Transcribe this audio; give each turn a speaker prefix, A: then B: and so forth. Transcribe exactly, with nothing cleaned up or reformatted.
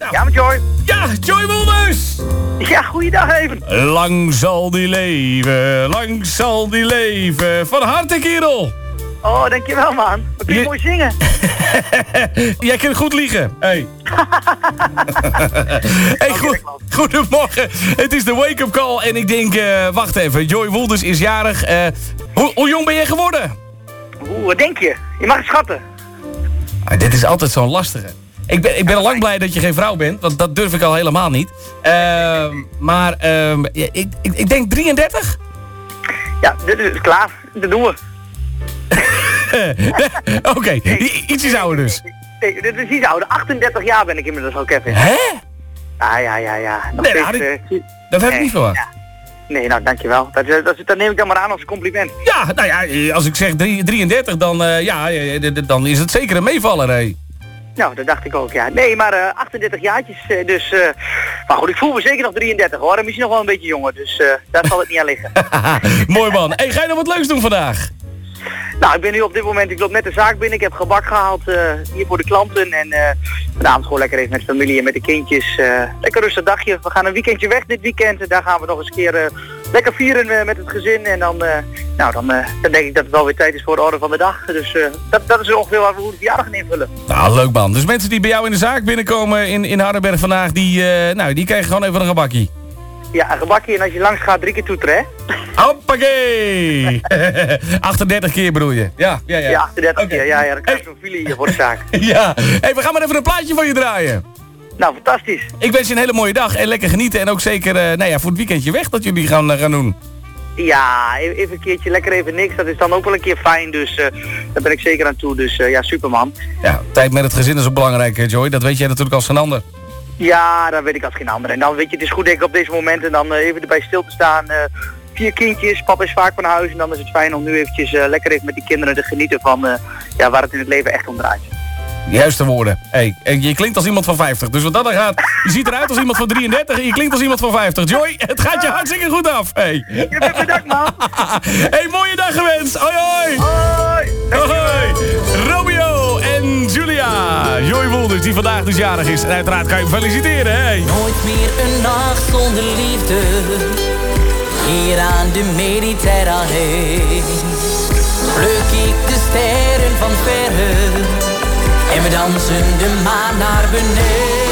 A: Nou,
B: Ja, met Joy.
A: Ja, Joy Woelders!
B: Ja, goeiedag even.
A: Lang zal die leven, lang zal die leven. Van harte, kerel.
B: Oh, dankjewel, man. Wat kun je,
A: Je-
B: mooi zingen.
A: Jij kunt goed liegen. Hey. Hey, goed, goedemorgen. Het is de wake-up call en ik denk, uh, wacht even. Joy Woelders is jarig. Uh, hoe, hoe jong ben je geworden?
B: Oeh, wat denk je? Je mag het schatten.
A: Ah, dit is altijd zo'n lastige. Ik ben, ik ben al lang blij dat je geen vrouw bent, want dat durf ik al helemaal niet. Uh, maar uh, ja, ik, ik, ik denk drieëndertig?
B: Ja, dit is klaar. Dat doen we.
A: Oké, okay, ietsjes ouder dus.
B: Nee, dit is iets ouder. achtendertig jaar ben ik inmiddels ook, Kevin.
A: Hè?
B: Ah, ja, ja, ja. Nog
A: Nee,
B: steeds,
A: dat, ik,
B: uh,
A: dat heb ik
B: nee,
A: niet verwacht.
B: Ja. Nee, nou, dankjewel. Dat, dat, dat neem ik dan maar aan als een compliment.
A: Ja, nou ja, als ik zeg drieëndertig, dan, uh, ja, dan is het zeker een meevaller, hé.
B: Nou, dat dacht ik ook, ja. Nee, maar uh, achtendertig jaartjes, uh, dus... Uh, maar goed, ik voel me zeker nog drieëndertig, hoor. En misschien nog wel een beetje jonger, dus uh, daar zal het niet aan liggen.
A: Mooi, man. Hey, ga je nog wat leuks doen vandaag?
B: Nou, ik ben nu op dit moment, ik loop net de zaak binnen. Ik heb gebak gehaald uh, hier voor de klanten. En uh, vanavond gewoon lekker even met familie en met de kindjes. Uh, lekker rustig dagje. We gaan een weekendje weg dit weekend. En daar gaan we nog eens een keer uh, lekker vieren uh, met het gezin. En dan, uh, nou, dan, uh, dan denk ik dat het wel weer tijd is voor de orde van de dag. Dus uh, dat, dat is ongeveer waar we hoe de verjaardag gaan invullen.
A: Nou, leuk, man. Dus mensen die bij jou in de zaak binnenkomen in, in Hardenberg vandaag, die, uh, nou, die krijgen gewoon even een gebakkie.
B: Ja, een gebakje en als je langs gaat drie keer toeteren, hè?
A: Hoppakee! achtendertig keer bedoel je? Ja, ja, ja.
B: Ja, achtendertig
A: okay.
B: keer. Ja, ja, dan krijg je zo'n filie hier voor de zaak.
A: Ja. Hey, we gaan maar even een plaatje van je draaien.
B: Nou, fantastisch.
A: Ik wens je een hele mooie dag en lekker genieten. En ook zeker, uh, nou ja, voor het weekendje weg dat jullie gaan, uh, gaan doen.
B: Ja, even een keertje lekker even niks. Dat is dan ook wel een keer fijn, dus uh, daar ben ik zeker aan toe. Dus uh, ja, superman.
A: Ja, tijd met het gezin is ook belangrijk, Joy. Dat weet jij natuurlijk als geen ander.
B: Ja, dat weet ik als geen ander. En dan weet je, het is goed denk ik op deze momenten dan uh, even erbij stil te staan. Uh, vier kindjes, papa is vaak van huis en dan is het fijn om nu eventjes uh, lekker even met die kinderen te genieten van uh, ja, waar het in het leven echt om draait.
A: Juiste woorden. Hey, je klinkt als iemand van vijftig. Dus wat dat dan gaat, je ziet eruit als iemand van drieëndertig en je klinkt als iemand van vijftig. Joy, het gaat je hartstikke goed af. Hey.
B: Je bent bedankt, man.
A: Hey, mooie dag gewenst. Hoi, hoi.
B: Hoi.
A: Hoi. Romeo en Julia. Joy Woelders, die vandaag dus jarig is. En uiteraard kan je hem feliciteren, hey.
C: Nooit meer een nacht zonder liefde. Hier aan de Mediterra heen. Pluk ik de sterren van verre. En we dansen de maan naar beneden.